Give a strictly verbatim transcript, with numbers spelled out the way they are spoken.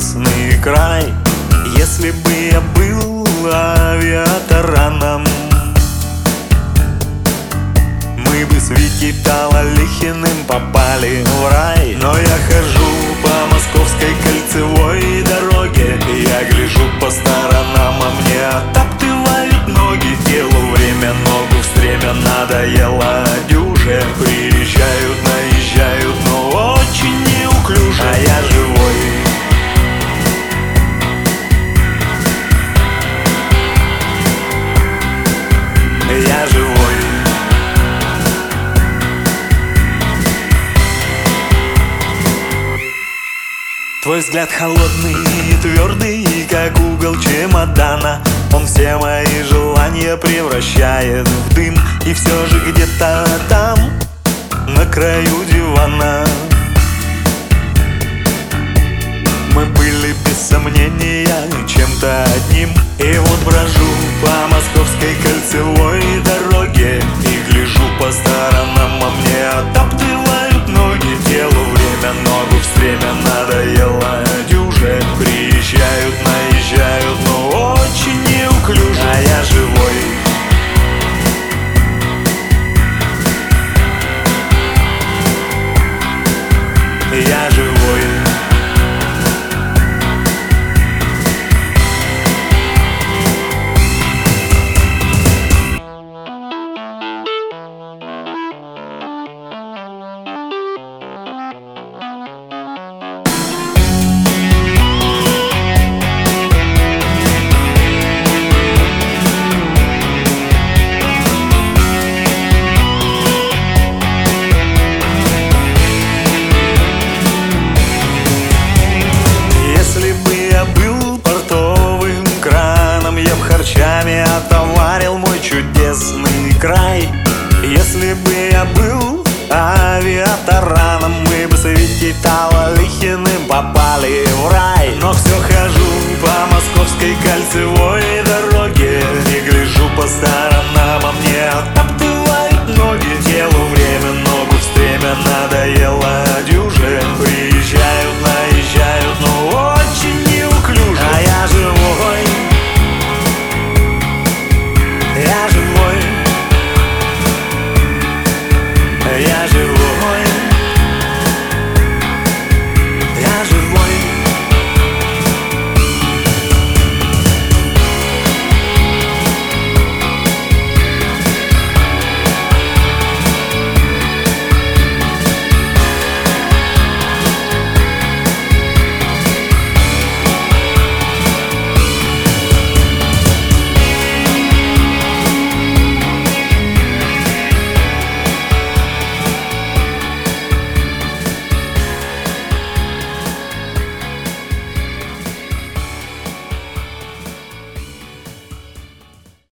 чудесный край. Если бы я был авиатараном, мы бы с Витей Талалихиным попали в рай. Но я хожу по московской кольцевой дороге, я гляжу по сторонам, а мне оттаптывают ноги. Делу время, ногу в стремя, надоело дюже. Приезжают, наезжают, но очень неуклюже. А я живой. Я живой. Твой взгляд холодный и твердый, как угол чемодана. Он все мои желания превращает в дым. И все же где-то там, на краю дивана, мы были без сомнения чем-то одним. И вот брожу по московской кольцевой дороге и гляжу по сторонам, а мне оттаптывают ноги. Делу время, ногу в стремя, надоело дюже. Приезжают, наезжают, но очень неуклюже. А я живой. Я живой. Харчами отоварил мой чудесный край. Если бы я был авиатараном, мы бы с Витей Талалихиным попали в рай. Но все хожу по московской кольцевой дороге и гляжу по сторонам, а мне